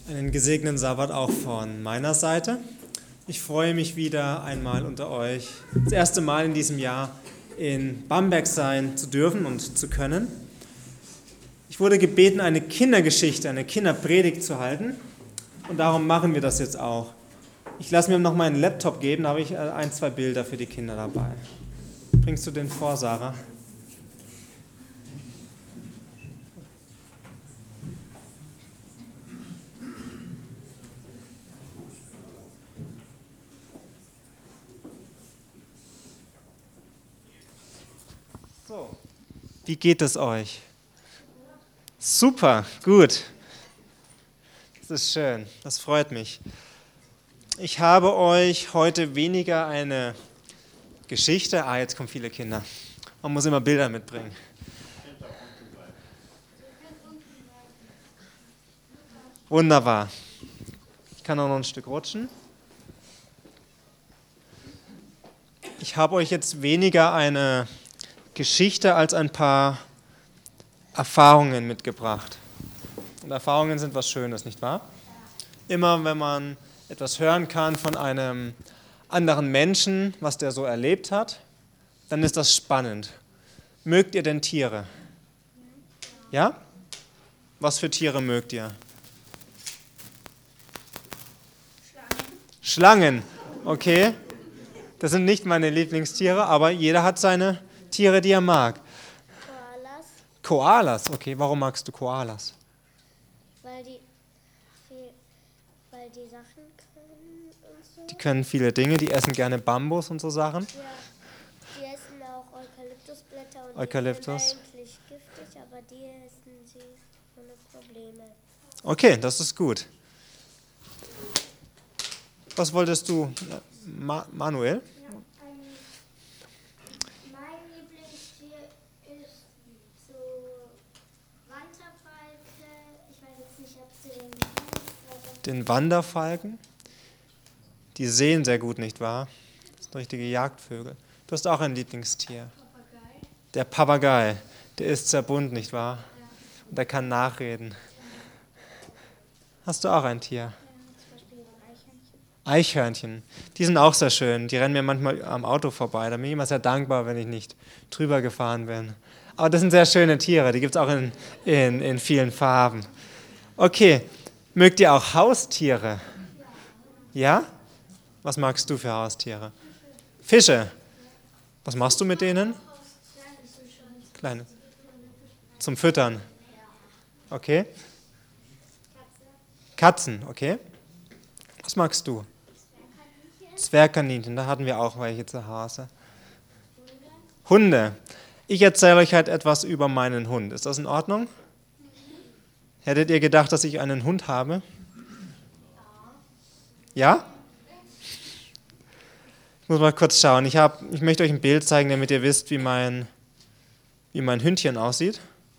Einen gesegneten Sabbat auch von meiner Seite. Ich freue mich wieder einmal unter euch, das erste Mal in diesem Jahr in Bamberg sein zu dürfen und zu können. Ich wurde gebeten, eine Kindergeschichte, eine Kinderpredigt zu halten und darum machen wir das jetzt auch. Ich lasse mir noch meinen Laptop geben, da habe ich ein, zwei Bilder für die Kinder dabei. Bringst du den vor, Sarah? So, wie geht es euch? Super, gut. Das ist schön, das freut mich. Ich habe euch heute weniger eine Geschichte. Jetzt kommen viele Kinder. Man muss immer Bilder mitbringen. Wunderbar. Ich kann auch noch ein Stück rutschen. Ich habe euch jetzt weniger eine Geschichte als ein paar Erfahrungen mitgebracht. Und Erfahrungen sind was Schönes, nicht wahr? Immer wenn man etwas hören kann von einem anderen Menschen, was der so erlebt hat, dann ist das spannend. Mögt ihr denn Tiere? Ja? Was für Tiere mögt ihr? Schlangen. Okay. Das sind nicht meine Lieblingstiere, aber jeder hat seine Tiere, die er mag. Koalas, Koalas, okay. Warum magst du Koalas? weil die Sachen können und so. Die können viele Dinge, die essen gerne Bambus und so Sachen. Ja, die essen auch Eukalyptusblätter und Eukalyptus. die sind eigentlich giftig, aber die essen sie ohne Probleme. Okay, das ist gut. Was wolltest du, Manuel? Mein Lieblingstier ist so Wanderfalke. Ich weiß jetzt nicht, ob sie den kennst. Den Wanderfalken? Die sehen sehr gut, nicht wahr? Das sind richtige Jagdvögel. Du hast auch ein Lieblingstier. Papagei. Der Papagei. Der ist sehr bunt, nicht wahr? Ja. Und der kann nachreden. Hast du auch ein Tier? Zum Beispiel ein Eichhörnchen. Eichhörnchen. Die sind auch sehr schön. Die rennen mir manchmal am Auto vorbei. Da bin ich immer sehr dankbar, wenn ich nicht drüber gefahren bin. Aber das sind sehr schöne Tiere. Die gibt es auch in vielen Farben. Okay. Mögt ihr auch Haustiere? Ja? Was magst du für Haustiere? Fische. Was machst du mit denen? Kleine. Zum Füttern. Okay. Katzen, okay. Was magst du? Zwergkaninchen, da hatten wir auch welche zu Hause. Hunde. Ich erzähle euch halt etwas über meinen Hund. Ist das in Ordnung? Hättet ihr gedacht, dass ich einen Hund habe? Ja? Ich muss mal kurz schauen. Ich möchte euch ein Bild zeigen, damit ihr wisst, wie mein Hündchen aussieht.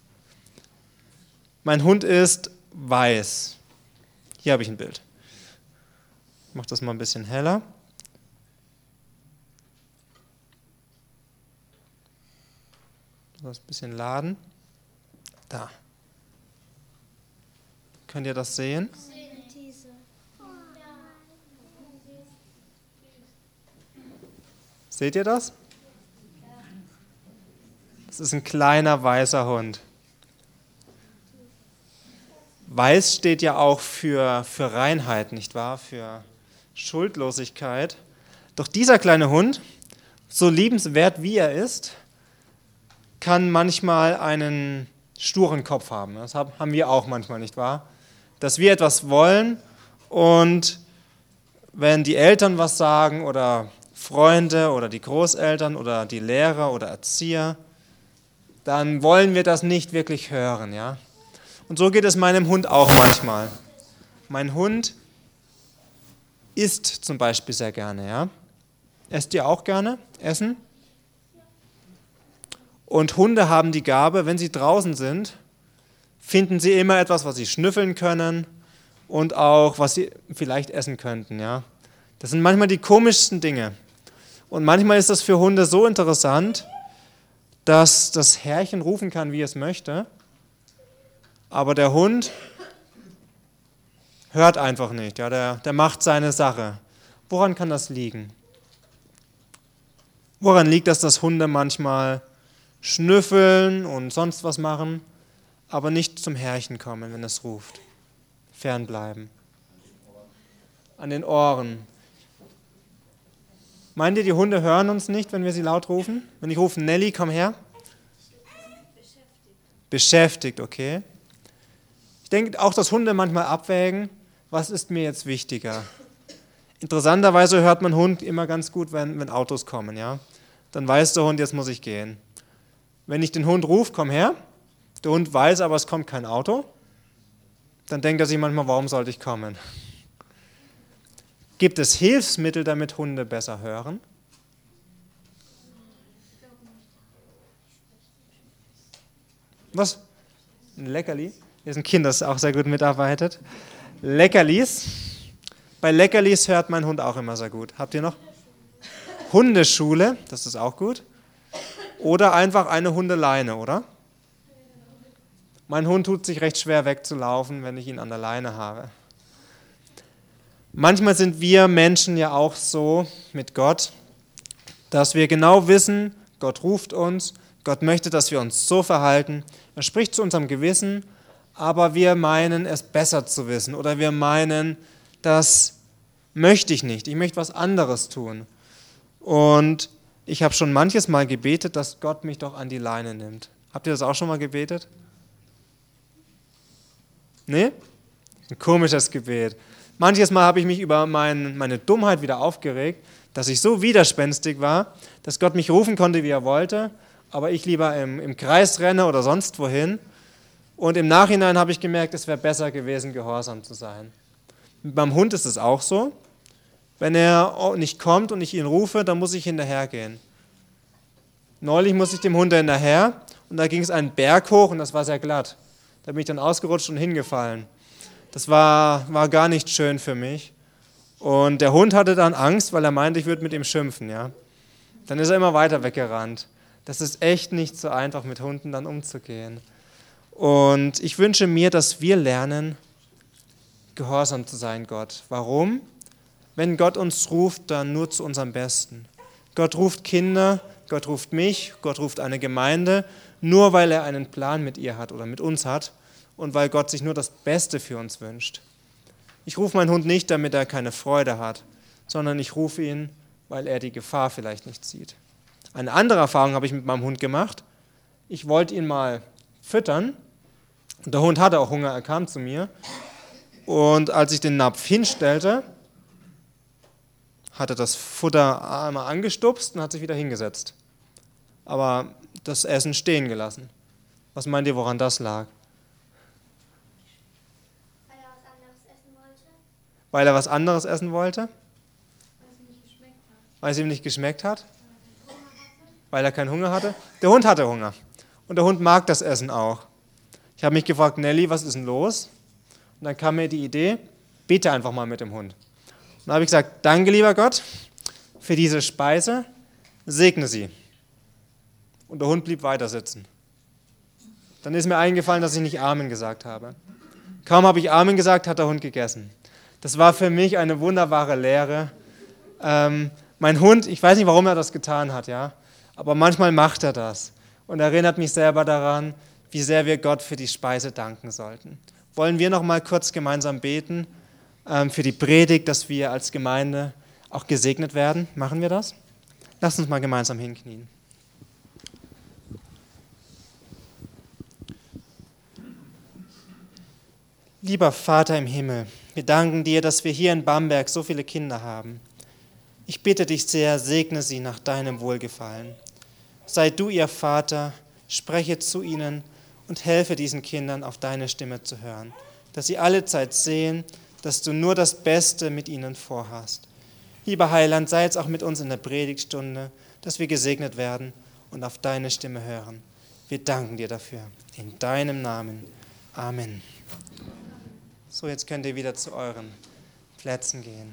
Mein Hund ist weiß. Hier habe ich ein Bild. Ich mache das mal ein bisschen heller. Das ein bisschen laden. Da. Könnt ihr das sehen? Diese. Seht ihr das? Das ist ein kleiner weißer Hund. Weiß steht ja auch für Reinheit, nicht wahr? Für Schuldlosigkeit. Doch dieser kleine Hund, so liebenswert wie er ist, kann manchmal einen sturen Kopf haben. Das haben wir auch manchmal, nicht wahr? Dass wir etwas wollen und wenn die Eltern was sagen oder Freunde oder die Großeltern oder die Lehrer oder Erzieher, dann wollen wir das nicht wirklich hören, ja? Und so geht es meinem Hund auch manchmal. Mein Hund isst zum Beispiel sehr gerne, ja? Esst ihr auch gerne Essen? Und Hunde haben die Gabe, wenn sie draußen sind, finden sie immer etwas, was sie schnüffeln können und auch, was sie vielleicht essen könnten, ja? Das sind manchmal die komischsten Dinge. Und manchmal ist das für Hunde so interessant, dass das Herrchen rufen kann, wie es möchte, aber der Hund hört einfach nicht, ja, der macht seine Sache. Woran kann das liegen? Woran liegt das, dass Hunde manchmal schnüffeln und sonst was machen, aber nicht zum Herrchen kommen, wenn es ruft? Fernbleiben. An den Ohren. Meint ihr, die Hunde hören uns nicht, wenn wir sie laut rufen? Wenn ich rufe, Nelly, komm her? Beschäftigt, okay. Ich denke auch, dass Hunde manchmal abwägen, was ist mir jetzt wichtiger. Interessanterweise hört man Hund immer ganz gut, wenn Autos kommen, ja. Dann weiß der Hund, jetzt muss ich gehen. Wenn ich den Hund rufe, komm her, der Hund weiß, aber es kommt kein Auto, dann denkt er sich manchmal, warum sollte ich kommen? Gibt es Hilfsmittel, damit Hunde besser hören? Was? Ein Leckerli? Hier ist ein Kind, das auch sehr gut mitarbeitet. Leckerlis. Bei Leckerlis hört mein Hund auch immer sehr gut. Habt ihr noch? Hundeschule, das ist auch gut. Oder einfach eine Hundeleine, oder? Mein Hund tut sich recht schwer wegzulaufen, wenn ich ihn an der Leine habe. Manchmal sind wir Menschen ja auch so mit Gott, dass wir genau wissen, Gott ruft uns, Gott möchte, dass wir uns so verhalten. Er spricht zu unserem Gewissen, aber wir meinen, es besser zu wissen. Oder wir meinen, das möchte ich nicht, ich möchte was anderes tun. Und ich habe schon manches Mal gebetet, dass Gott mich doch an die Leine nimmt. Habt ihr das auch schon mal gebetet? Nee? Ein komisches Gebet. Manches Mal habe ich mich über meine Dummheit wieder aufgeregt, dass ich so widerspenstig war, dass Gott mich rufen konnte, wie er wollte, aber ich lieber im Kreis renne oder sonst wohin. Und im Nachhinein habe ich gemerkt, es wäre besser gewesen, gehorsam zu sein. Beim Hund ist es auch so. Wenn er nicht kommt und ich ihn rufe, dann muss ich hinterhergehen. Neulich musste ich dem Hund hinterher und da ging es einen Berg hoch und das war sehr glatt. Da bin ich dann ausgerutscht und hingefallen. Das war gar nicht schön für mich. Und der Hund hatte dann Angst, weil er meinte, ich würde mit ihm schimpfen. Ja? Dann ist er immer weiter weggerannt. Das ist echt nicht so einfach, mit Hunden dann umzugehen. Und ich wünsche mir, dass wir lernen, gehorsam zu sein, Gott. Warum? Wenn Gott uns ruft, dann nur zu unserem Besten. Gott ruft Kinder, Gott ruft mich, Gott ruft eine Gemeinde, nur weil er einen Plan mit ihr hat oder mit uns hat und weil Gott sich nur das Beste für uns wünscht. Ich rufe meinen Hund nicht, damit er keine Freude hat, sondern ich rufe ihn, weil er die Gefahr vielleicht nicht sieht. Eine andere Erfahrung habe ich mit meinem Hund gemacht. Ich wollte ihn mal füttern. Der Hund hatte auch Hunger, er kam zu mir. Und als ich den Napf hinstellte, hat er das Futter einmal angestupst und hat sich wieder hingesetzt. Aber das Essen stehen gelassen. Was meint ihr, woran das lag? Weil er was anderes essen wollte. Weil er was anderes essen wollte? Weil es ihm nicht geschmeckt hat. Weil es ihm nicht geschmeckt hat? Weil er keinen Hunger hatte? Der Hund hatte Hunger. Und der Hund mag das Essen auch. Ich habe mich gefragt, Nelly, was ist denn los? Und dann kam mir die Idee, bete einfach mal mit dem Hund. Und dann habe ich gesagt, danke lieber Gott für diese Speise, segne sie. Und der Hund blieb weiter sitzen. Dann ist mir eingefallen, dass ich nicht Amen gesagt habe. Kaum habe ich Amen gesagt, hat der Hund gegessen. Das war für mich eine wunderbare Lehre. Mein Hund, ich weiß nicht, warum er das getan hat, ja, aber manchmal macht er das und erinnert mich selber daran, wie sehr wir Gott für die Speise danken sollten. Wollen wir noch mal kurz gemeinsam beten für die Predigt, dass wir als Gemeinde auch gesegnet werden? Machen wir das? Lasst uns mal gemeinsam hinknien. Lieber Vater im Himmel, wir danken dir, dass wir hier in Bamberg so viele Kinder haben. Ich bitte dich sehr, segne sie nach deinem Wohlgefallen. Sei du ihr Vater, spreche zu ihnen und helfe diesen Kindern, auf deine Stimme zu hören, dass sie alle Zeit sehen, dass du nur das Beste mit ihnen vorhast. Lieber Heiland, sei jetzt auch mit uns in der Predigtstunde, dass wir gesegnet werden und auf deine Stimme hören. Wir danken dir dafür. In deinem Namen. Amen. So, jetzt könnt ihr wieder zu euren Plätzen gehen.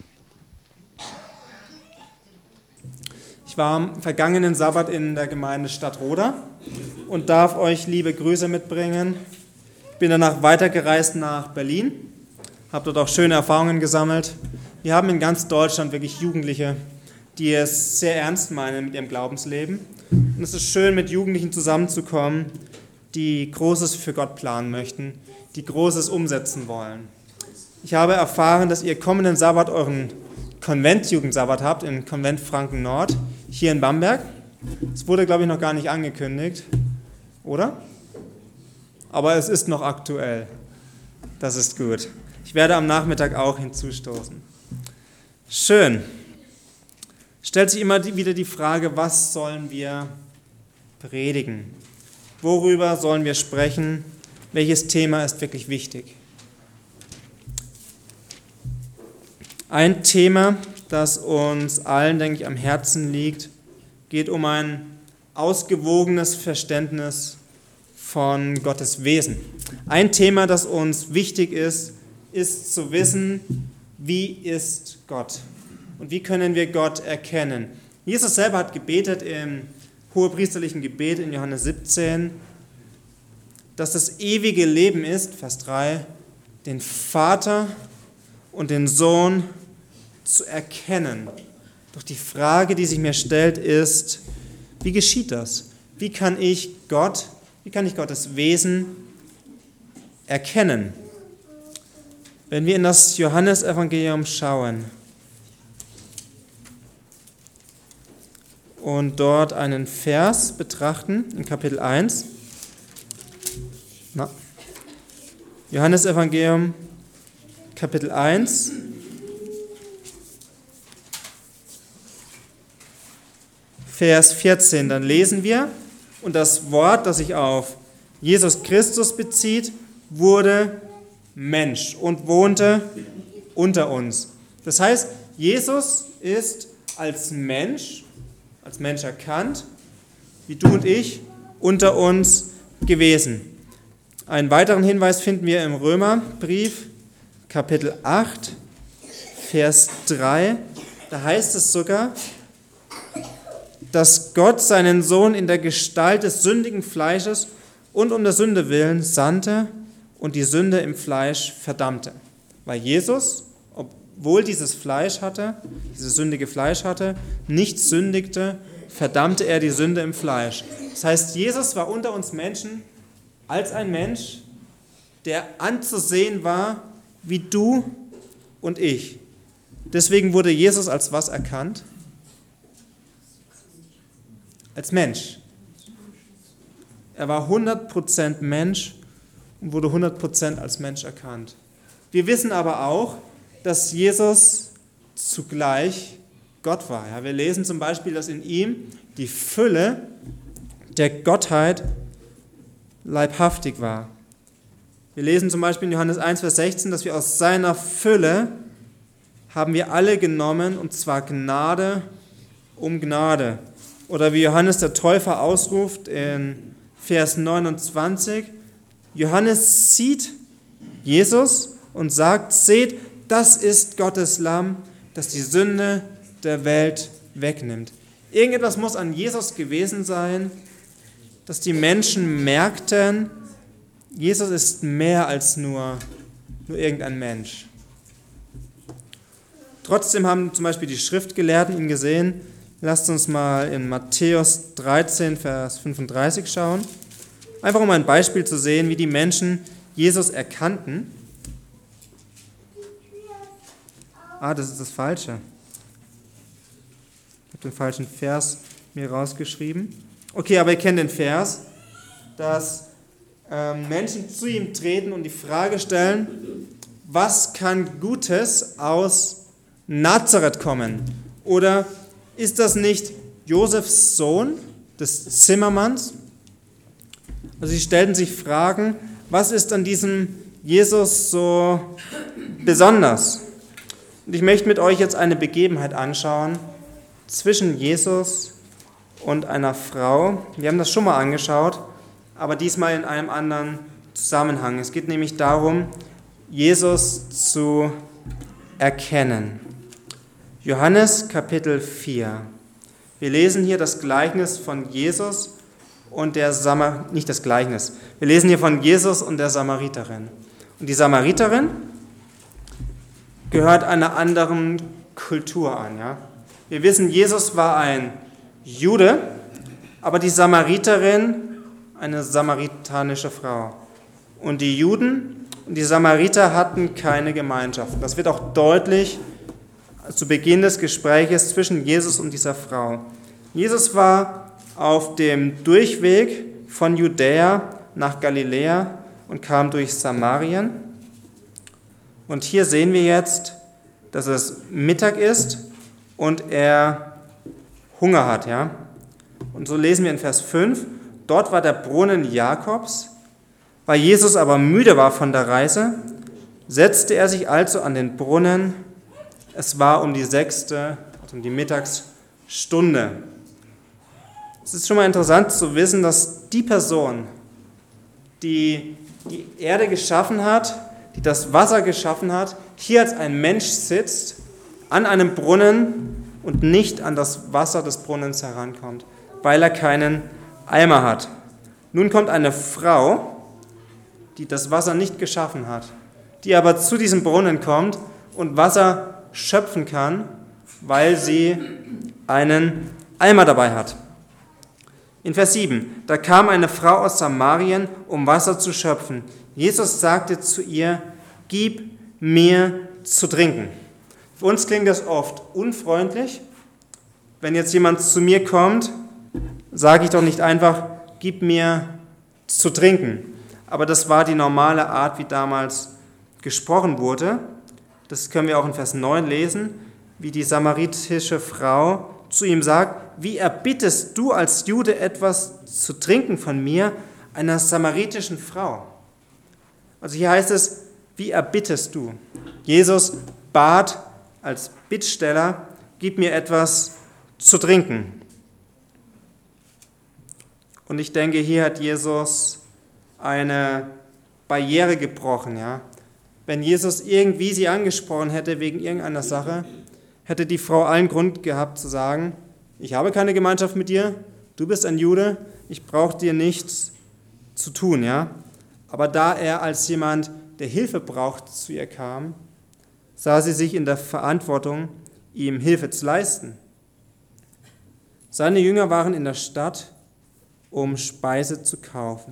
Ich war am vergangenen Sabbat in der Gemeinde Stadtroda und darf euch liebe Grüße mitbringen. Ich bin danach weitergereist nach Berlin, habe dort auch schöne Erfahrungen gesammelt. Wir haben in ganz Deutschland wirklich Jugendliche, die es sehr ernst meinen mit ihrem Glaubensleben. Und es ist schön, mit Jugendlichen zusammenzukommen, die Großes für Gott planen möchten, die Großes umsetzen wollen. Ich habe erfahren, dass ihr kommenden Sabbat euren Konvent-Jugendsabbat habt, im Konvent Franken Nord, hier in Bamberg. Es wurde, glaube ich, noch gar nicht angekündigt, oder? Aber es ist noch aktuell. Das ist gut. Ich werde am Nachmittag auch hinzustoßen. Schön. Stellt sich immer wieder die Frage, was sollen wir predigen? Worüber sollen wir sprechen? Welches Thema ist wirklich wichtig? Ein Thema, das uns allen, denke ich, am Herzen liegt, geht um ein ausgewogenes Verständnis von Gottes Wesen. Ein Thema, das uns wichtig ist zu wissen, wie ist Gott und wie können wir Gott erkennen. Jesus selber hat gebetet im hohepriesterlichen Gebet in Johannes 17, dass das ewige Leben ist, Vers 3, den Vater und den Sohn zu erkennen. Doch die Frage, die sich mir stellt, ist, wie geschieht das? Wie kann ich Gottes Wesen erkennen? Wenn wir in das Johannesevangelium schauen und dort einen Vers betrachten, in Kapitel 1, Johannesevangelium, Kapitel 1, Vers 14, dann lesen wir, und das Wort, das sich auf Jesus Christus bezieht, wurde Mensch und wohnte unter uns. Das heißt, Jesus ist als Mensch erkannt, wie du und ich, unter uns gewesen. Einen weiteren Hinweis finden wir im Römerbrief, Kapitel 8, Vers 3. Da heißt es sogar, dass Gott seinen Sohn in der Gestalt des sündigen Fleisches und um der Sünde willen sandte und die Sünde im Fleisch verdammte. Weil Jesus, obwohl dieses sündige Fleisch hatte, nicht sündigte, verdammte er die Sünde im Fleisch. Das heißt, Jesus war unter uns Menschen als ein Mensch, der anzusehen war wie du und ich. Deswegen wurde Jesus als was erkannt? Als Mensch. Er war 100% Mensch und wurde 100% als Mensch erkannt. Wir wissen aber auch, dass Jesus zugleich Gott war. Ja, wir lesen zum Beispiel, dass in ihm die Fülle der Gottheit leibhaftig war. Wir lesen zum Beispiel in Johannes 1, Vers 16, dass wir aus seiner Fülle haben wir alle genommen, und zwar Gnade um Gnade. Oder wie Johannes der Täufer ausruft in Vers 29, Johannes sieht Jesus und sagt, seht, das ist Gottes Lamm, das die Sünde der Welt wegnimmt. Irgendetwas muss an Jesus gewesen sein, dass die Menschen merkten, Jesus ist mehr als nur irgendein Mensch. Trotzdem haben zum Beispiel die Schriftgelehrten ihn gesehen. Lasst uns mal in Matthäus 13, Vers 35 schauen. Einfach um ein Beispiel zu sehen, wie die Menschen Jesus erkannten. Das ist das Falsche. Ich habe den falschen Vers mir rausgeschrieben. Okay, aber ihr kennt den Vers, dass Menschen zu ihm treten und die Frage stellen, was kann Gutes aus Nazareth kommen? Oder ist das nicht Josefs Sohn, des Zimmermanns? Also sie stellten sich Fragen, was ist an diesem Jesus so besonders? Und ich möchte mit euch jetzt eine Begebenheit anschauen zwischen Jesus und einer Frau. Wir haben das schon mal angeschaut, aber diesmal in einem anderen Zusammenhang. Es geht nämlich darum, Jesus zu erkennen. Johannes Kapitel 4. Wir lesen hier das Gleichnis von Jesus und der nicht das Gleichnis. Wir lesen hier von Jesus und der Samariterin. Und die Samariterin gehört einer anderen Kultur an. Ja? Wir wissen, Jesus war ein Jude, aber die Samariterin eine samaritanische Frau. Und die Juden und die Samariter hatten keine Gemeinschaft. Das wird auch deutlich zu Beginn des Gespräches zwischen Jesus und dieser Frau. Jesus war auf dem Durchweg von Judäa nach Galiläa und kam durch Samarien. Und hier sehen wir jetzt, dass es Mittag ist und er Hunger hat. Ja? Und so lesen wir in Vers 5, dort war der Brunnen Jakobs. Weil Jesus aber müde war von der Reise, setzte er sich also an den Brunnen. Es war um die 6., also um die Mittagsstunde. Es ist schon mal interessant zu wissen, dass die Person, die die Erde geschaffen hat, die das Wasser geschaffen hat, hier als ein Mensch sitzt, an einem Brunnen und nicht an das Wasser des Brunnens herankommt, weil er keinen Eimer hat. Nun kommt eine Frau, die das Wasser nicht geschaffen hat, die aber zu diesem Brunnen kommt und Wasser schöpfen kann, weil sie einen Eimer dabei hat. In Vers 7, da kam eine Frau aus Samarien, um Wasser zu schöpfen. Jesus sagte zu ihr, gib mir zu trinken. Für uns klingt das oft unfreundlich. Wenn jetzt jemand zu mir kommt, sage ich doch nicht einfach, gib mir zu trinken. Aber das war die normale Art, wie damals gesprochen wurde. Das können wir auch in Vers 9 lesen, wie die samaritische Frau zu ihm sagt, wie erbittest du als Jude etwas zu trinken von mir, einer samaritischen Frau? Also hier heißt es, wie erbittest du? Jesus bat als Bittsteller, gib mir etwas zu trinken. Und ich denke, hier hat Jesus eine Barriere gebrochen. Ja? Wenn Jesus irgendwie sie angesprochen hätte wegen irgendeiner Sache, hätte die Frau allen Grund gehabt zu sagen, ich habe keine Gemeinschaft mit dir, du bist ein Jude, ich brauche dir nichts zu tun. Ja? Aber da er als jemand, der Hilfe braucht, zu ihr kam, sah sie sich in der Verantwortung, ihm Hilfe zu leisten. Seine Jünger waren in der Stadt, um Speise zu kaufen.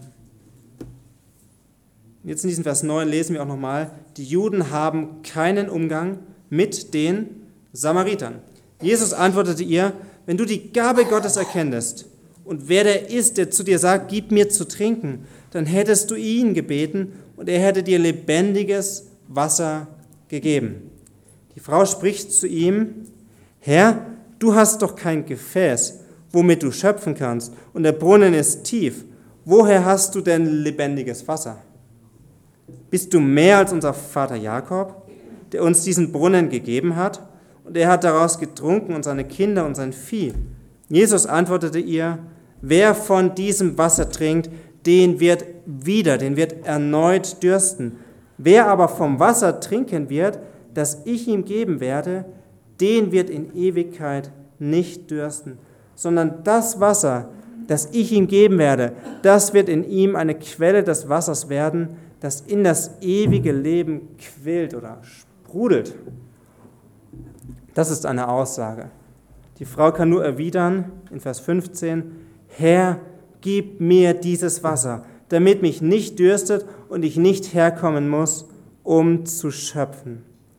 Jetzt in diesem Vers 9 lesen wir auch nochmal, die Juden haben keinen Umgang mit den Samaritern. Jesus antwortete ihr, wenn du die Gabe Gottes erkennest und wer der ist, der zu dir sagt, gib mir zu trinken, dann hättest du ihn gebeten und er hätte dir lebendiges Wasser gegeben. Die Frau spricht zu ihm, Herr, du hast doch kein Gefäß, womit du schöpfen kannst und der Brunnen ist tief. Woher hast du denn lebendiges Wasser? Bist du mehr als unser Vater Jakob, der uns diesen Brunnen gegeben hat? Und er hat daraus getrunken und seine Kinder und sein Vieh. Jesus antwortete ihr, wer von diesem Wasser trinkt, den wird erneut dürsten. Wer aber vom Wasser trinken wird, das ich ihm geben werde, den wird in Ewigkeit nicht dürsten, sondern das Wasser, das ich ihm geben werde, das wird in ihm eine Quelle des Wassers werden, das in das ewige Leben quillt oder sprudelt. Das ist eine Aussage. Die Frau kann nur erwidern, in Vers 15, Herr, gib mir dieses Wasser, damit mich nicht dürstet und ich nicht herkommen muss, um zu schöpfen.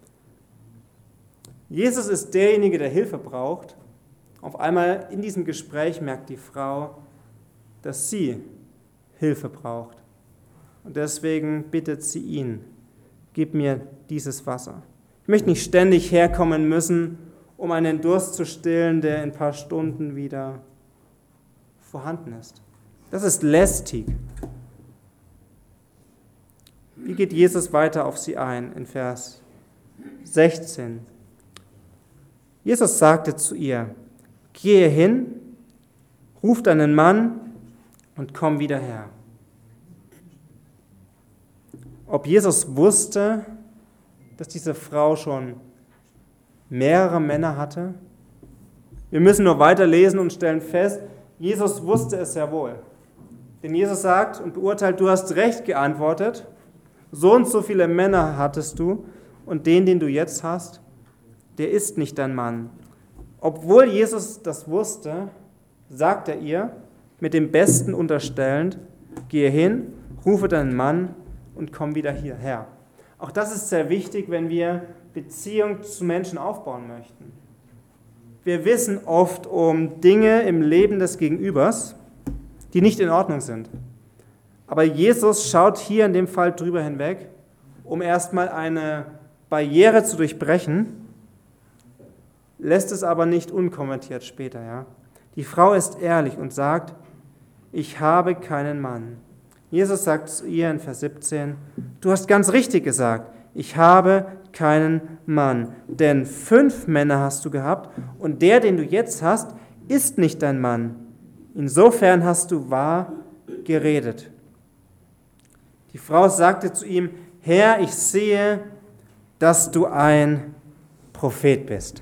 Jesus ist derjenige, der Hilfe braucht. Auf einmal in diesem Gespräch merkt die Frau, dass sie Hilfe braucht. Und deswegen bittet sie ihn, gib mir dieses Wasser. Ich möchte nicht ständig herkommen müssen, um einen Durst zu stillen, der in ein paar Stunden wieder vorhanden ist. Das ist lästig. Wie geht Jesus weiter auf sie ein in Vers 16? Jesus sagte zu ihr, gehe hin, ruf deinen Mann und komm wieder her. Ob Jesus wusste, dass diese Frau schon mehrere Männer hatte? Wir müssen nur weiterlesen und stellen fest, Jesus wusste es sehr wohl. Denn Jesus sagt und beurteilt, du hast recht geantwortet, so und so viele Männer hattest du und den du jetzt hast, der ist nicht dein Mann. Obwohl Jesus das wusste, sagt er ihr, mit dem Besten unterstellend, gehe hin, rufe deinen Mann und komm wieder hierher. Auch das ist sehr wichtig, wenn wir Beziehung zu Menschen aufbauen möchten. Wir wissen oft um Dinge im Leben des Gegenübers, die nicht in Ordnung sind. Aber Jesus schaut hier in dem Fall drüber hinweg, um erstmal eine Barriere zu durchbrechen, lässt es aber nicht unkommentiert später. Ja? Die Frau ist ehrlich und sagt, ich habe keinen Mann. Jesus sagt zu ihr in Vers 17, du hast ganz richtig gesagt, ich habe keinen Mann, denn 5 Männer hast du gehabt und der, den du jetzt hast, ist nicht dein Mann. Insofern hast du wahr geredet. Die Frau sagte zu ihm, Herr, ich sehe, dass du ein Prophet bist.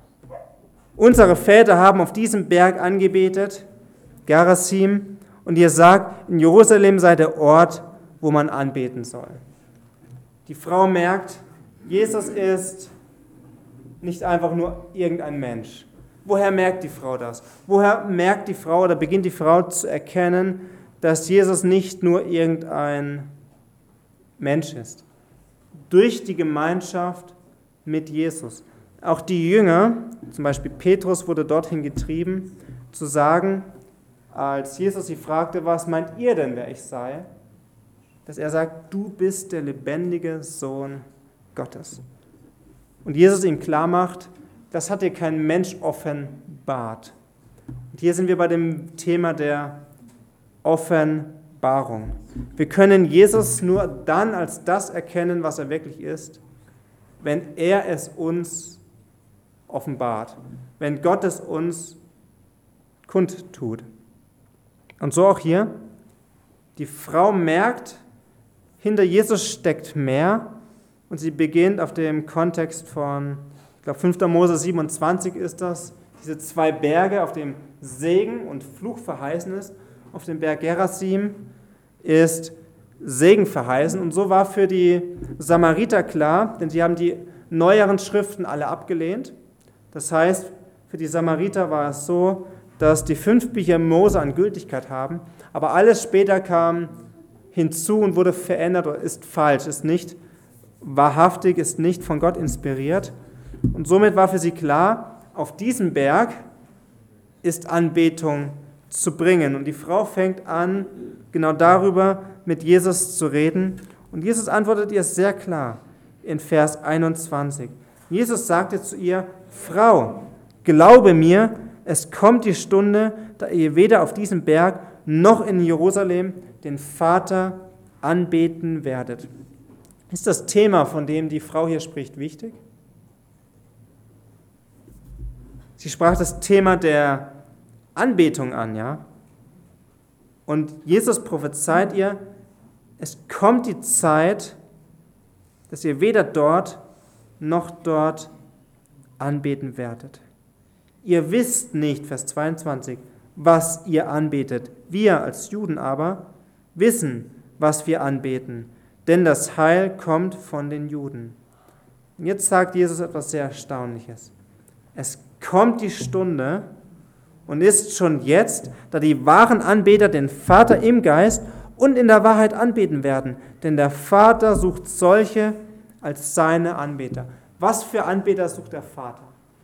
Unsere Väter haben auf diesem Berg angebetet, Gerizim, und ihr sagt, in Jerusalem sei der Ort, wo man anbeten soll. Die Frau merkt, Jesus ist nicht einfach nur irgendein Mensch. Woher merkt die Frau das? Woher merkt die Frau oder beginnt die Frau zu erkennen, dass Jesus nicht nur irgendein Mensch ist? Durch die Gemeinschaft mit Jesus. Auch die Jünger, zum Beispiel Petrus, wurde dorthin getrieben, zu sagen, als Jesus sie fragte, was meint ihr denn, wer ich sei? Dass er sagt, du bist der lebendige Sohn Gottes. Und Jesus ihm klar macht, das hat dir kein Mensch offenbart. Und hier sind wir bei dem Thema der Offenbarung. Wir können Jesus nur dann als das erkennen, was er wirklich ist, wenn er es uns offenbart, wenn Gott es uns kundtut. Und so auch hier, die Frau merkt, hinter Jesus steckt mehr und sie beginnt auf dem Kontext von, ich glaube 5. Mose 27 ist das, diese 2 Berge, auf dem Segen und Fluch verheißen ist. Auf dem Berg Gerizim ist Segen verheißen und so war für die Samariter klar, denn sie haben die neueren Schriften alle abgelehnt. Das heißt, für die Samariter war es so, dass die 5 Bücher Mose an Gültigkeit haben, aber alles später kam hinzu und wurde verändert oder ist falsch, ist nicht wahrhaftig, ist nicht von Gott inspiriert. Und somit war für sie klar, auf diesem Berg ist Anbetung zu bringen. Und die Frau fängt an, genau darüber mit Jesus zu reden. Und Jesus antwortet ihr sehr klar in Vers 21. Jesus sagte zu ihr, Frau, glaube mir, es kommt die Stunde, da ihr weder auf diesem Berg noch in Jerusalem den Vater anbeten werdet. Ist das Thema, von dem die Frau hier spricht, wichtig? Sie sprach das Thema der Anbetung an, ja? Und Jesus prophezeit ihr, es kommt die Zeit, dass ihr weder dort noch dort anbeten werdet. Ihr wisst nicht, Vers 22, was ihr anbetet. Wir als Juden aber wissen, was wir anbeten, denn das Heil kommt von den Juden. Und jetzt sagt Jesus etwas sehr Erstaunliches. Es kommt die Stunde und ist schon jetzt, da die wahren Anbeter den Vater im Geist und in der Wahrheit anbeten werden, denn der Vater sucht solche als seine Anbeter. Was für Anbeter sucht der Vater?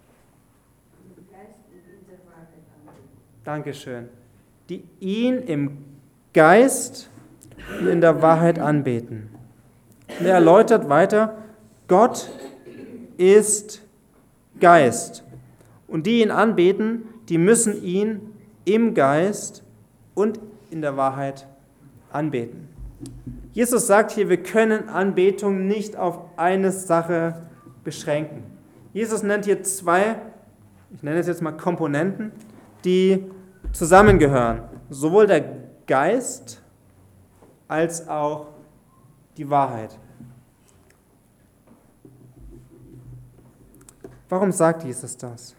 Dankeschön. Die ihn im Geist und in der Wahrheit anbeten. Und er erläutert weiter, Gott ist Geist. Und die ihn anbeten, die müssen ihn im Geist und in der Wahrheit anbeten. Jesus sagt hier, wir können Anbetung nicht auf eine Sache beschränken. Jesus nennt hier 2, ich nenne es jetzt mal Komponenten, die zusammengehören. Sowohl der Geist als auch die Wahrheit. Warum sagt Jesus das?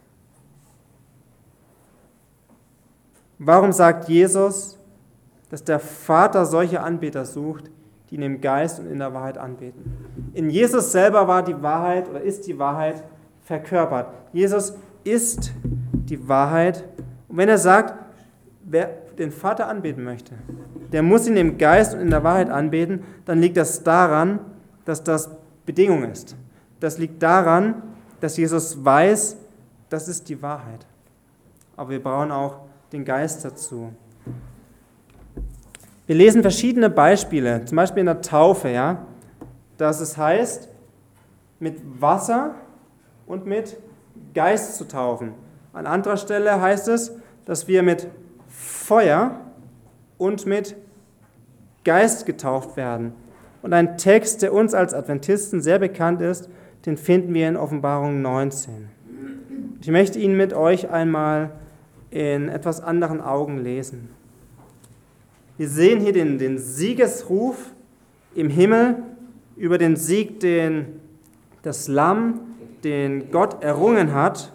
Warum sagt Jesus, dass der Vater solche Anbeter sucht, die ihn im Geist und in der Wahrheit anbeten? In Jesus selber war die Wahrheit oder ist die Wahrheit verkörpert. Jesus ist die Wahrheit. Und wenn er sagt, wer den Vater anbeten möchte, der muss ihn im Geist und in der Wahrheit anbeten, dann liegt das daran, dass das Bedingung ist. Das liegt daran, dass Jesus weiß, das ist die Wahrheit. Aber wir brauchen auch den Geist dazu. Wir lesen verschiedene Beispiele, zum Beispiel in der Taufe, ja, dass es heißt, mit Wasser und mit Geist zu taufen. An anderer Stelle heißt es, dass wir mit Feuer und mit Geist getauft werden. Und ein Text, der uns als Adventisten sehr bekannt ist, den finden wir in Offenbarung 19. Ich möchte ihn mit euch einmal in etwas anderen Augen lesen. Wir sehen hier den Siegesruf im Himmel über den Sieg, den das Lamm, den Gott errungen hat.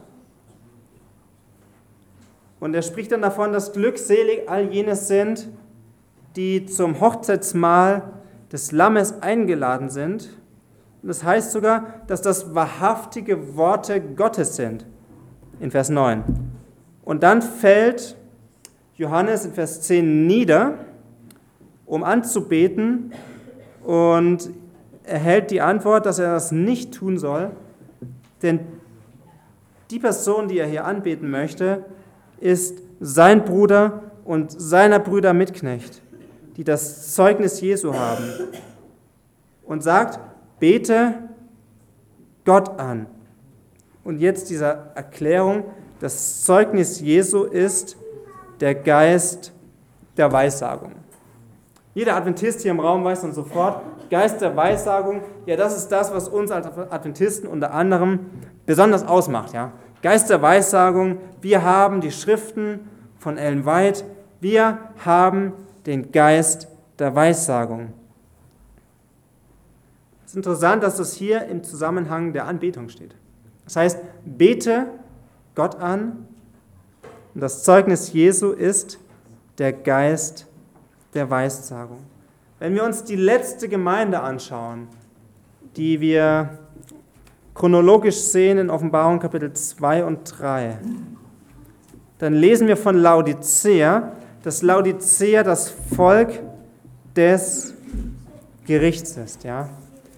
Und er spricht dann davon, dass glückselig all jene sind, die zum Hochzeitsmahl des Lammes eingeladen sind. Und das heißt sogar, dass das wahrhaftige Worte Gottes sind, in Vers 9. Und dann fällt Johannes in Vers 10 nieder, um anzubeten, und erhält die Antwort, dass er das nicht tun soll, denn die Person, die er hier anbeten möchte, ist sein Bruder und seiner Brüder Mitknecht, die das Zeugnis Jesu haben, und sagt, bete Gott an. Und jetzt diese Erklärung, das Zeugnis Jesu ist der Geist der Weissagung. Jeder Adventist hier im Raum weiß dann sofort, Geist der Weissagung, ja, das ist das, was uns als Adventisten unter anderem besonders ausmacht. Ja. Geist der Weissagung, wir haben die Schriften von Ellen White, wir haben den Geist der Weissagung. Es ist interessant, dass das hier im Zusammenhang der Anbetung steht. Das heißt, bete Gott an, und das Zeugnis Jesu ist der Geist der Weissagung. Wenn wir uns die letzte Gemeinde anschauen, die wir chronologisch sehen in Offenbarung Kapitel 2 und 3, dann lesen wir von Laodicea, dass Laodicea das Volk des Gerichts ist. Ja?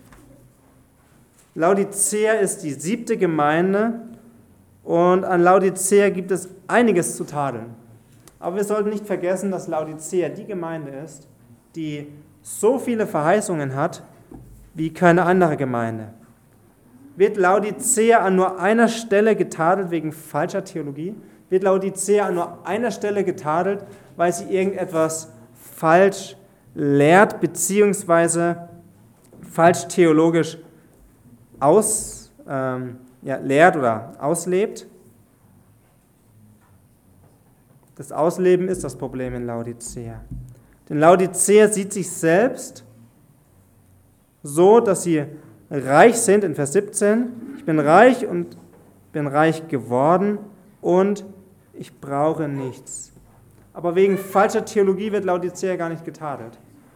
Laodicea ist die 7. Gemeinde und an Laodicea gibt es einiges zu tadeln. Aber wir sollten nicht vergessen, dass Laodicea die Gemeinde ist, die so viele Verheißungen hat wie keine andere Gemeinde. Wird Laodicea an nur einer Stelle getadelt wegen falscher Theologie? Wird Laodicea an nur einer Stelle getadelt, weil sie irgendetwas falsch lehrt beziehungsweise falsch theologisch lehrt oder auslebt? Das Ausleben ist das Problem in Laodicea. Denn Laodicea sieht sich selbst so, dass sie reich sind, in Vers 17. Ich bin reich und bin reich geworden und ich brauche nichts. Aber wegen falscher Theologie wird Laodicea gar nicht getadelt.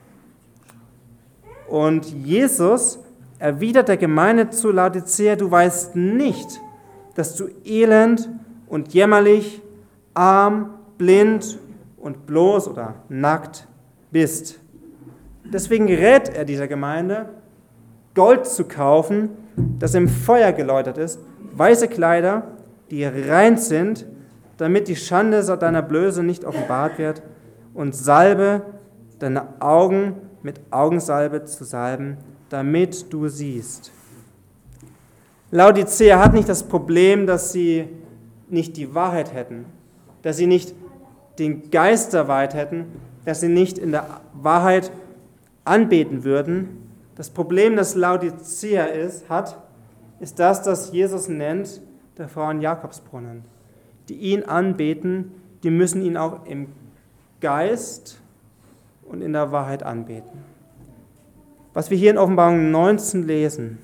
Und Jesus erwidert der Gemeinde zu Laodicea, du weißt nicht, dass du elend und jämmerlich, arm, blind und bloß oder nackt bist. Deswegen rät er dieser Gemeinde, Gold zu kaufen, das im Feuer geläutert ist, weiße Kleider, die rein sind, damit die Schande deiner Blöße nicht offenbart wird, und Salbe, deine Augen mit Augensalbe zu salben, damit du siehst. Laodicea hat nicht das Problem, dass sie nicht die Wahrheit hätten, dass sie nicht den Geist der Wahrheit hätten, dass sie nicht in der Wahrheit anbeten würden. Das Problem, das Laodicea hat, ist das, das Jesus nennt, der Frauen Jakobsbrunnen. Die ihn anbeten, die müssen ihn auch im Geist und in der Wahrheit anbeten. Was wir hier in Offenbarung 19 lesen,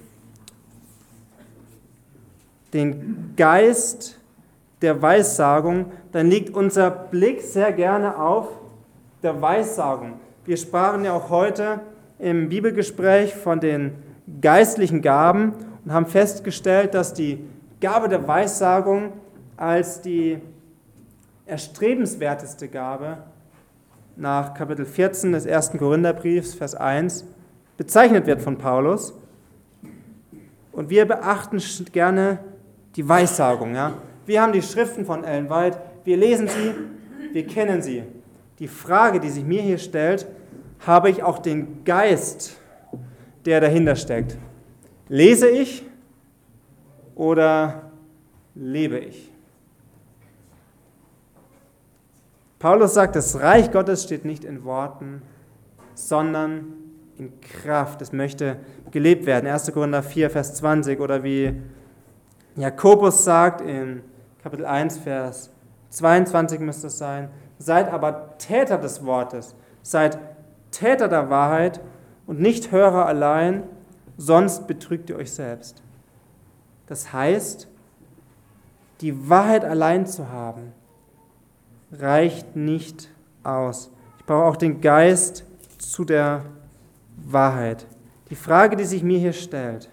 den Geist der Weissagung, dann liegt unser Blick sehr gerne auf der Weissagung. Wir sprachen ja auch heute im Bibelgespräch von den geistlichen Gaben und haben festgestellt, dass die Gabe der Weissagung als die erstrebenswerteste Gabe nach Kapitel 14 des 1. Korintherbriefs, Vers 1, bezeichnet wird von Paulus. Und wir beachten gerne die Weissagung. Ja? Wir haben die Schriften von Ellen White, wir lesen sie, wir kennen sie. Die Frage, die sich mir hier stellt, habe ich auch den Geist, der dahinter steckt? Lese ich oder lebe ich? Paulus sagt, das Reich Gottes steht nicht in Worten, sondern in Kraft. Es möchte gelebt werden. 1. Korinther 4, Vers 20 oder wie Jakobus sagt in Kapitel 1, Vers 22 müsste es sein, seid aber Täter des Wortes, seid Täter der Wahrheit und nicht Hörer allein, sonst betrügt ihr euch selbst. Das heißt, die Wahrheit allein zu haben, reicht nicht aus. Ich brauche auch den Geist zu der Wahrheit. Die Frage, die sich mir hier stellt: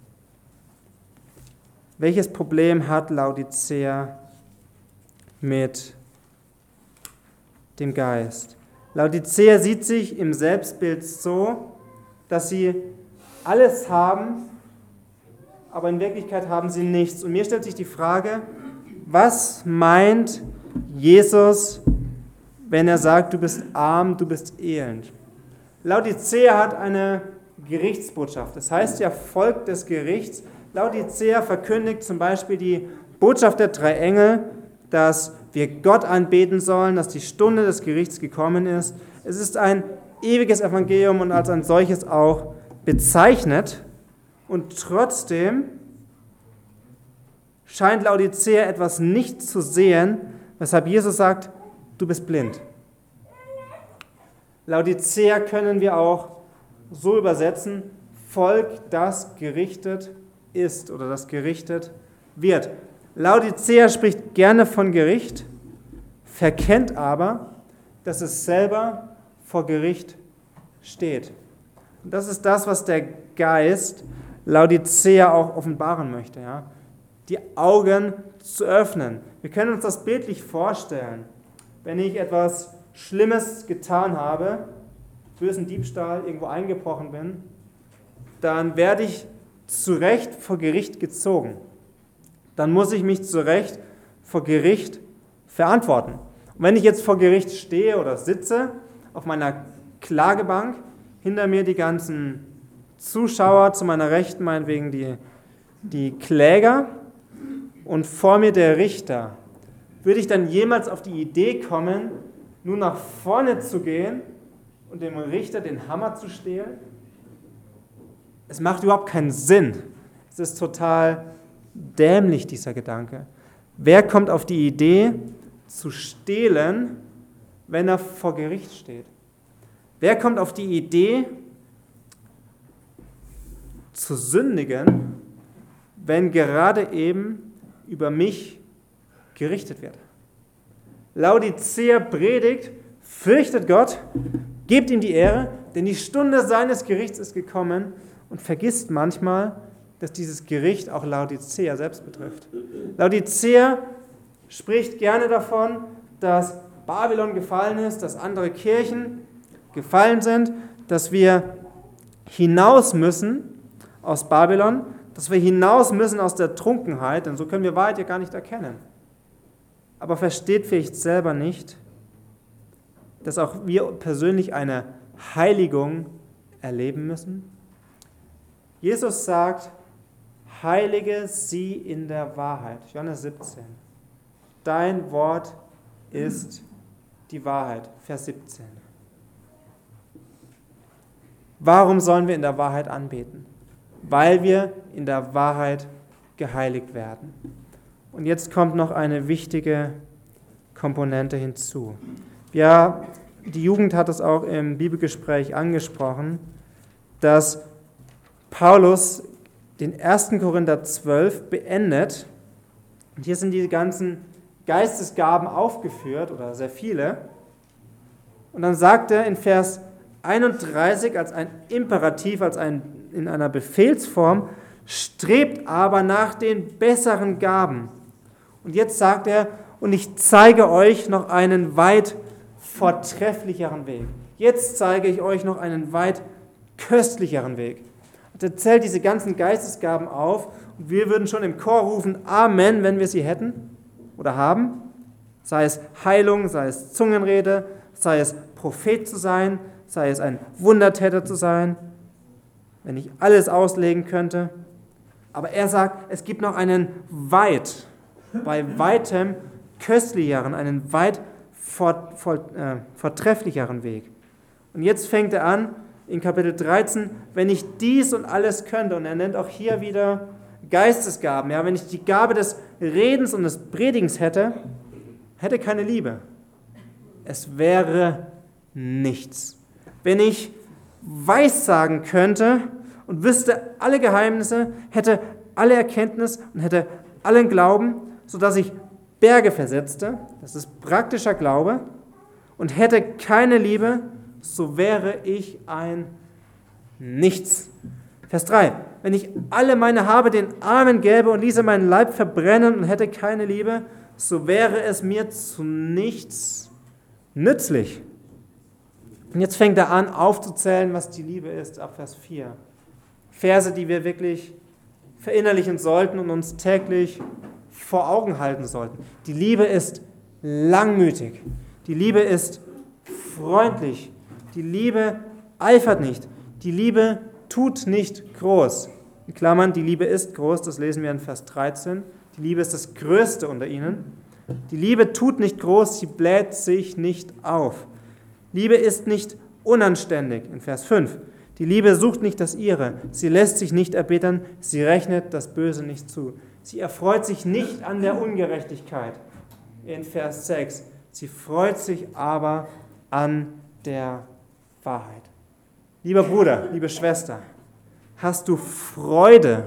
Welches Problem hat Laodicea mit dem Geist? Laodicea sieht sich im Selbstbild so, dass sie alles haben, aber in Wirklichkeit haben sie nichts. Und mir stellt sich die Frage, was meint Jesus, wenn er sagt, du bist arm, du bist elend? Laodicea hat eine Gerichtsbotschaft. Das heißt ja Volk des Gerichts. Laodicea verkündigt zum Beispiel die Botschaft der 3 Engel, dass wir Gott anbeten sollen, dass die Stunde des Gerichts gekommen ist. Es ist ein ewiges Evangelium und als ein solches auch bezeichnet. Und trotzdem scheint Laodicea etwas nicht zu sehen, weshalb Jesus sagt, du bist blind. Laodicea können wir auch so übersetzen, Volk, das gerichtet ist oder das gerichtet wird. Laodicea spricht gerne von Gericht, verkennt aber, dass es selber vor Gericht steht. Und das ist das, was der Geist Laodicea auch offenbaren möchte. Ja? Die Augen zu öffnen. Wir können uns das bildlich vorstellen. Wenn ich etwas Schlimmes getan habe, bösen Diebstahl, irgendwo eingebrochen bin, dann werde ich zu Recht vor Gericht gezogen. Dann muss ich mich zu Recht vor Gericht verantworten. Und wenn ich jetzt vor Gericht stehe oder sitze, auf meiner Klagebank, hinter mir die ganzen Zuschauer, zu meiner Rechten meinetwegen die Kläger und vor mir der Richter, würde ich dann jemals auf die Idee kommen, nur nach vorne zu gehen und dem Richter den Hammer zu stehlen? Es macht überhaupt keinen Sinn. Es ist total dämlich, dieser Gedanke. Wer kommt auf die Idee, zu stehlen, wenn er vor Gericht steht? Wer kommt auf die Idee, zu sündigen, wenn gerade eben über mich gerichtet wird? Laodicea predigt, fürchtet Gott, gebt ihm die Ehre, denn die Stunde seines Gerichts ist gekommen, und vergisst manchmal, dass dieses Gericht auch Laodicea selbst betrifft. Laodicea spricht gerne davon, dass Babylon gefallen ist, dass andere Kirchen gefallen sind, dass wir hinaus müssen aus Babylon, dass wir hinaus müssen aus der Trunkenheit, denn so können wir Wahrheit ja gar nicht erkennen. Aber versteht vielleicht selber nicht, dass auch wir persönlich eine Heiligung erleben müssen? Jesus sagt, heilige sie in der Wahrheit. Johannes 17. Dein Wort ist die Wahrheit. Vers 17. Warum sollen wir in der Wahrheit anbeten? Weil wir in der Wahrheit geheiligt werden. Und jetzt kommt noch eine wichtige Komponente hinzu. Ja, die Jugend hat es auch im Bibelgespräch angesprochen, dass Paulus den 1. Korinther 12 beendet. Und hier sind die ganzen Geistesgaben aufgeführt, oder sehr viele. Und dann sagt er in Vers 31 als ein Imperativ, als ein in einer Befehlsform, strebt aber nach den besseren Gaben. Und jetzt sagt er, und ich zeige euch noch einen weit vortrefflicheren Weg. Jetzt zeige ich euch noch einen weit köstlicheren Weg. Und er zählt diese ganzen Geistesgaben auf und wir würden schon im Chor rufen, Amen, wenn wir sie hätten oder haben. Sei es Heilung, sei es Zungenrede, sei es Prophet zu sein, sei es ein Wundertäter zu sein, wenn ich alles auslegen könnte. Aber er sagt, es gibt noch einen bei weitem köstlicheren, einen weit vortrefflicheren Weg. Und jetzt fängt er an, in Kapitel 13, wenn ich dies und alles könnte, und er nennt auch hier wieder Geistesgaben, ja, wenn ich die Gabe des Redens und des Predigens hätte keine Liebe. Es wäre nichts. Wenn ich weissagen könnte und wüsste alle Geheimnisse, hätte alle Erkenntnis und hätte allen Glauben, sodass ich Berge versetzte, das ist praktischer Glaube, und hätte keine Liebe, so wäre ich ein Nichts. Vers 3. Wenn ich alle meine Habe den Armen gäbe und ließe meinen Leib verbrennen und hätte keine Liebe, so wäre es mir zu nichts nützlich. Und jetzt fängt er an, aufzuzählen, was die Liebe ist, ab Vers 4. Verse, die wir wirklich verinnerlichen sollten und uns täglich vor Augen halten sollten. Die Liebe ist langmütig. Die Liebe ist freundlich. Die Liebe eifert nicht. Die Liebe tut nicht groß. In Klammern, die Liebe ist groß, das lesen wir in Vers 13. Die Liebe ist das Größte unter ihnen. Die Liebe tut nicht groß, sie bläht sich nicht auf. Liebe ist nicht unanständig, in Vers 5. Die Liebe sucht nicht das Ihre, sie lässt sich nicht erbittern, sie rechnet das Böse nicht zu. Sie erfreut sich nicht an der Ungerechtigkeit, in Vers 6. Sie freut sich aber an der Wahrheit. Lieber Bruder, liebe Schwester, hast du Freude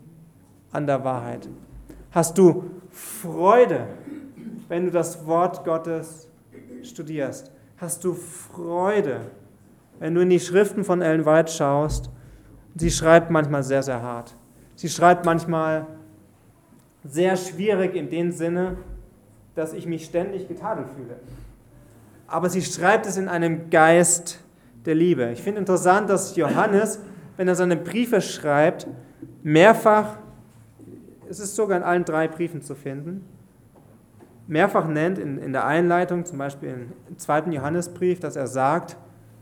an der Wahrheit? Hast du Freude, wenn du das Wort Gottes studierst? Hast du Freude, wenn du in die Schriften von Ellen White schaust? Sie schreibt manchmal sehr, sehr hart. Sie schreibt manchmal sehr schwierig in dem Sinne, dass ich mich ständig getadelt fühle. Aber sie schreibt es in einem Geist der Liebe. Ich finde interessant, dass Johannes, wenn er seine Briefe schreibt, mehrfach, es ist sogar in allen 3 Briefen zu finden, mehrfach nennt in der Einleitung, zum Beispiel im 2. Johannesbrief, dass er sagt,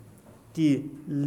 ich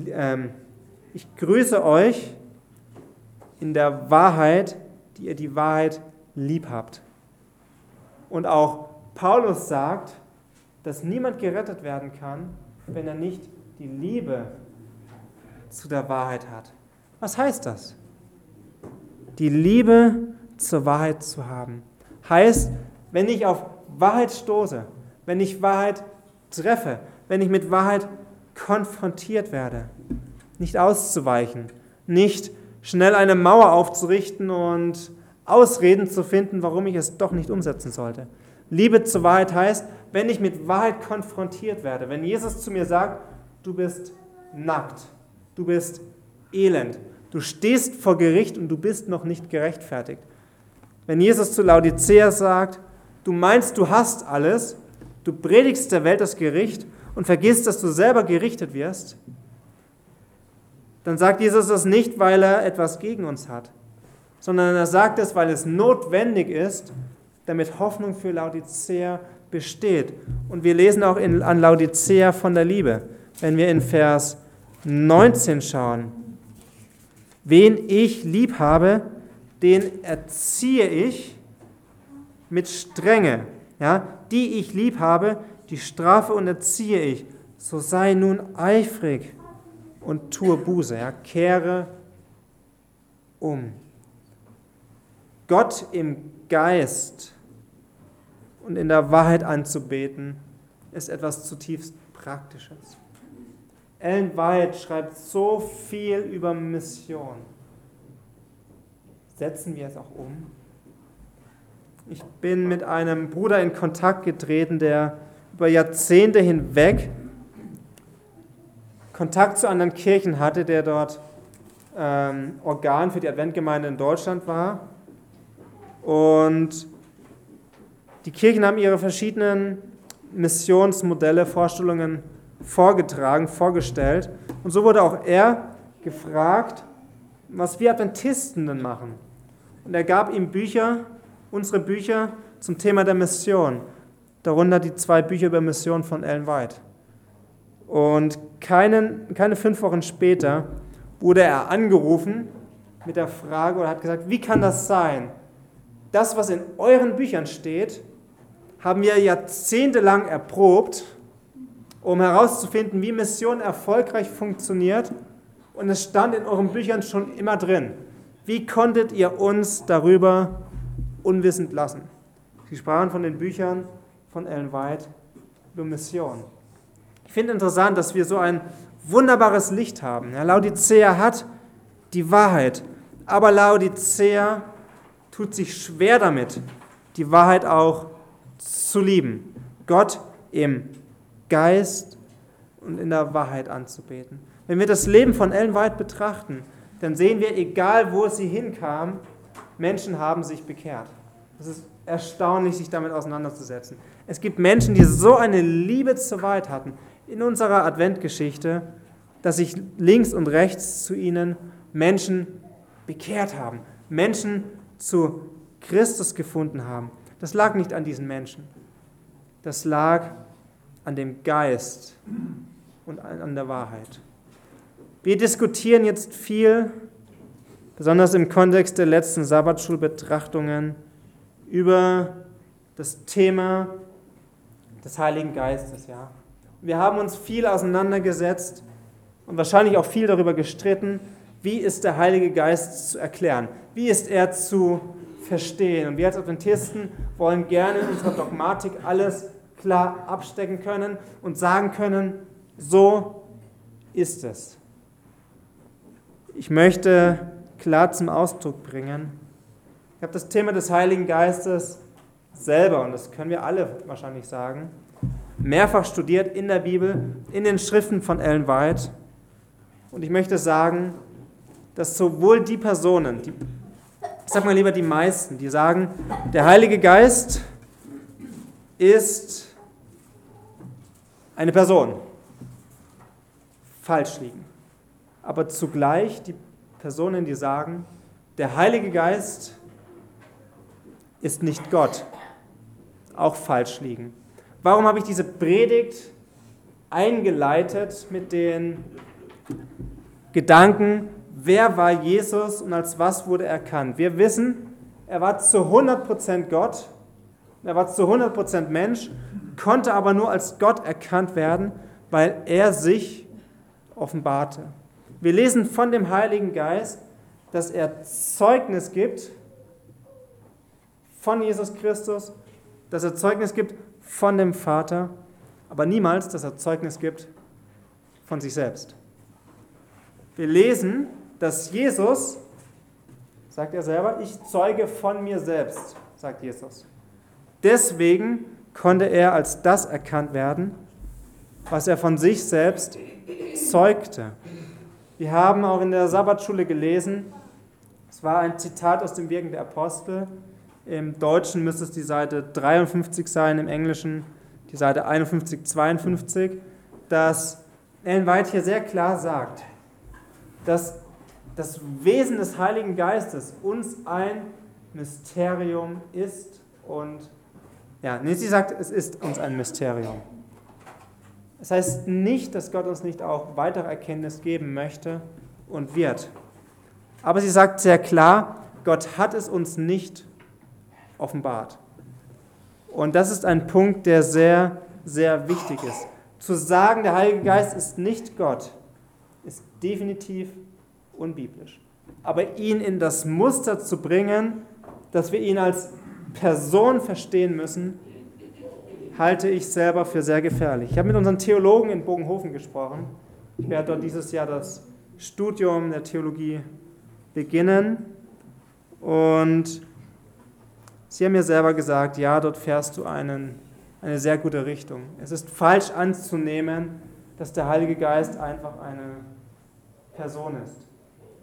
grüße euch in der Wahrheit, die ihr die Wahrheit lieb habt. Und auch Paulus sagt, dass niemand gerettet werden kann, wenn er nicht die Liebe zu der Wahrheit hat. Was heißt das? Die Liebe zur Wahrheit zu haben. Heißt, wenn ich auf Wahrheit stoße, wenn ich Wahrheit treffe, wenn ich mit Wahrheit konfrontiert werde, nicht auszuweichen, nicht schnell eine Mauer aufzurichten und Ausreden zu finden, warum ich es doch nicht umsetzen sollte. Liebe zur Wahrheit heißt, wenn ich mit Wahrheit konfrontiert werde, wenn Jesus zu mir sagt, du bist nackt, du bist elend, du stehst vor Gericht und du bist noch nicht gerechtfertigt. Wenn Jesus zu Laodicea sagt, du meinst, du hast alles, du predigst der Welt das Gericht und vergisst, dass du selber gerichtet wirst, dann sagt Jesus das nicht, weil er etwas gegen uns hat, sondern er sagt es, weil es notwendig ist, damit Hoffnung für Laodicea besteht. Und wir lesen auch an Laodicea von der Liebe. Wenn wir in Vers 19 schauen, wen ich lieb habe, den erziehe ich mit Strenge. Ja, die ich lieb habe, die strafe und erziehe ich. So sei nun eifrig und tue Buße. Ja, kehre um. Gott im Geist und in der Wahrheit anzubeten, ist etwas zutiefst Praktisches. Ellen White schreibt so viel über Mission. Setzen wir es auch um? Ich bin mit einem Bruder in Kontakt getreten, der über Jahrzehnte hinweg Kontakt zu anderen Kirchen hatte, der dort Organ für die Adventgemeinde in Deutschland war. Und die Kirchen haben ihre verschiedenen Missionsmodelle, Vorstellungen vorgetragen, vorgestellt. Und so wurde auch er gefragt, was wir Adventisten denn machen. Und er gab ihm Bücher, unsere Bücher zum Thema der Mission. Darunter die 2 Bücher über Mission von Ellen White. Und keine 5 Wochen später wurde er angerufen mit der Frage oder hat gesagt, wie kann das sein? Das, was in euren Büchern steht, haben wir jahrzehntelang erprobt, um herauszufinden, wie Mission erfolgreich funktioniert. Und es stand in euren Büchern schon immer drin. Wie konntet ihr uns darüber unwissend lassen? Sie sprachen von den Büchern von Ellen White über Mission. Ich finde interessant, dass wir so ein wunderbares Licht haben. Ja, Laodicea hat die Wahrheit, aber Laodicea tut sich schwer damit, die Wahrheit auch zu lieben, Gott im Geist und in der Wahrheit anzubeten. Wenn wir das Leben von Ellen White betrachten, dann sehen wir, egal wo sie hinkam, Menschen haben sich bekehrt. Es ist erstaunlich, sich damit auseinanderzusetzen. Es gibt Menschen, die so eine Liebe zur Wahrheit hatten in unserer Adventgeschichte, dass sich links und rechts zu ihnen Menschen bekehrt haben, Menschen zu Christus gefunden haben. Das lag nicht an diesen Menschen. Das lag an dem Geist und an der Wahrheit. Wir diskutieren jetzt viel, besonders im Kontext der letzten Sabbatschulbetrachtungen, über das Thema des Heiligen Geistes. Ja. Wir haben uns viel auseinandergesetzt und wahrscheinlich auch viel darüber gestritten, wie ist der Heilige Geist zu erklären, wie ist er zu verstehen. Und wir als Adventisten wollen gerne in unserer Dogmatik alles klar abstecken können und sagen können, so ist es. Ich möchte klar zum Ausdruck bringen, ich habe das Thema des Heiligen Geistes selber, und das können wir alle wahrscheinlich sagen, mehrfach studiert in der Bibel, in den Schriften von Ellen White. Und ich möchte sagen, dass sowohl die Personen, ich sage mal lieber die meisten, die sagen, der Heilige Geist ist eine Person, falsch liegen. Aber zugleich die Personen, die sagen, der Heilige Geist ist nicht Gott, auch falsch liegen. Warum habe ich diese Predigt eingeleitet mit den Gedanken, wer war Jesus und als was wurde er erkannt? Wir wissen, er war zu 100% Gott, er war zu 100% Mensch, konnte aber nur als Gott erkannt werden, weil er sich offenbarte. Wir lesen von dem Heiligen Geist, dass er Zeugnis gibt von Jesus Christus, dass er Zeugnis gibt von dem Vater, aber niemals, dass er Zeugnis gibt von sich selbst. Wir lesen, dass Jesus, sagt er selber, ich zeuge von mir selbst, sagt Jesus. Deswegen konnte er als das erkannt werden, was er von sich selbst zeugte. Wir haben auch in der Sabbatschule gelesen, es war ein Zitat aus dem Wirken der Apostel, im Deutschen müsste es die Seite 53 sein, im Englischen die Seite 51, 52, dass Ellen White hier sehr klar sagt, dass das Wesen des Heiligen Geistes uns ein Mysterium ist und, sie sagt, es ist uns ein Mysterium. Das heißt nicht, dass Gott uns nicht auch weitere Erkenntnis geben möchte und wird. Aber sie sagt sehr klar, Gott hat es uns nicht offenbart. Und das ist ein Punkt, der sehr, sehr wichtig ist. Zu sagen, der Heilige Geist ist nicht Gott, ist definitiv unbiblisch. Aber ihn in das Muster zu bringen, dass wir ihn als Person verstehen müssen, halte ich selber für sehr gefährlich. Ich habe mit unseren Theologen in Bogenhofen gesprochen. Ich werde dort dieses Jahr das Studium der Theologie beginnen. Und sie haben mir selber gesagt, ja, dort fährst du eine sehr gute Richtung. Es ist falsch anzunehmen, dass der Heilige Geist einfach eine Person ist.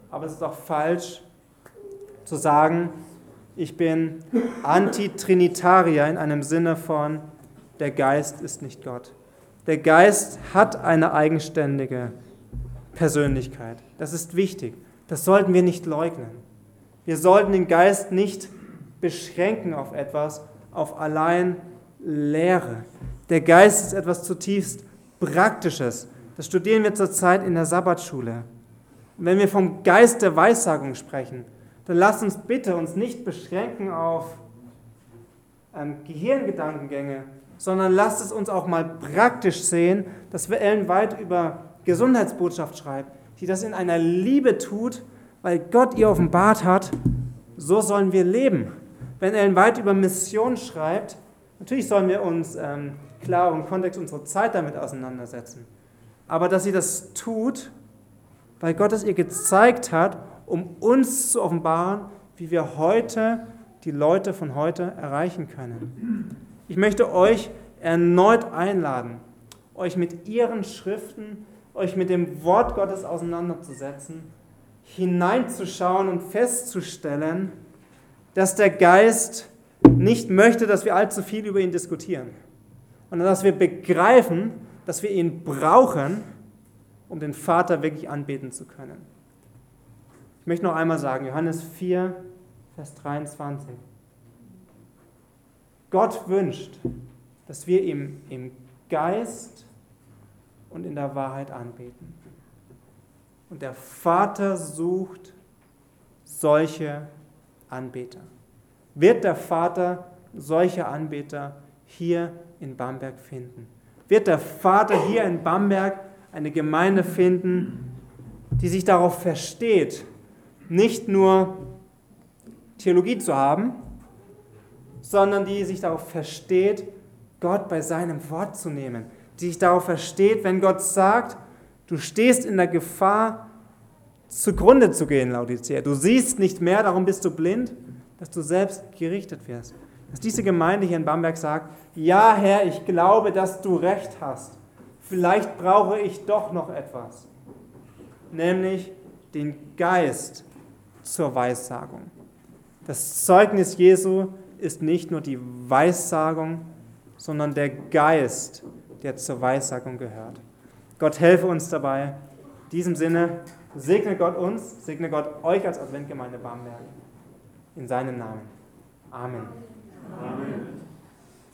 aber es ist auch falsch zu sagen, ich bin Antitrinitarier in einem Sinne von, der Geist ist nicht Gott. Der Geist hat eine eigenständige Persönlichkeit. Das ist wichtig. Das sollten wir nicht leugnen. Wir sollten den Geist nicht beschränken auf etwas, auf allein Lehre. Der Geist ist etwas zutiefst Praktisches. Das studieren wir zurzeit in der Sabbatschule. Und wenn wir vom Geist der Weissagung sprechen, dann lasst uns bitte uns nicht beschränken auf Gehirngedankengänge, sondern lasst es uns auch mal praktisch sehen, dass wir Ellen White über Gesundheitsbotschaft schreibt, die das in einer Liebe tut, weil Gott ihr offenbart hat, so sollen wir leben. Wenn Ellen White über Mission schreibt, natürlich sollen wir uns klar im Kontext unserer Zeit damit auseinandersetzen, aber dass sie das tut, weil Gott es ihr gezeigt hat, um uns zu offenbaren, wie wir heute die Leute von heute erreichen können. Ich möchte euch erneut einladen, euch mit ihren Schriften, euch mit dem Wort Gottes auseinanderzusetzen, hineinzuschauen und festzustellen, dass der Geist nicht möchte, dass wir allzu viel über ihn diskutieren, sondern dass wir begreifen, dass wir ihn brauchen, um den Vater wirklich anbeten zu können. Ich möchte noch einmal sagen, Johannes 4, Vers 23. Gott wünscht, dass wir ihm im Geist und in der Wahrheit anbeten. Und der Vater sucht solche Anbeter. Wird der Vater solche Anbeter hier in Bamberg finden? Wird der Vater hier in Bamberg eine Gemeinde finden, die sich darauf versteht, nicht nur Theologie zu haben, sondern die sich darauf versteht, Gott bei seinem Wort zu nehmen, die sich darauf versteht, wenn Gott sagt, du stehst in der Gefahr, zugrunde zu gehen, Laodicea. Du siehst nicht mehr, darum bist du blind, dass du selbst gerichtet wirst. Dass diese Gemeinde hier in Bamberg sagt, ja Herr, ich glaube, dass du recht hast. Vielleicht brauche ich doch noch etwas, nämlich den Geist zur Weissagung. Das Zeugnis Jesu ist nicht nur die Weissagung, sondern der Geist, der zur Weissagung gehört. Gott helfe uns dabei. In diesem Sinne, segne Gott uns, segne Gott euch als Adventgemeinde Bamberg. In seinem Namen. Amen. Amen.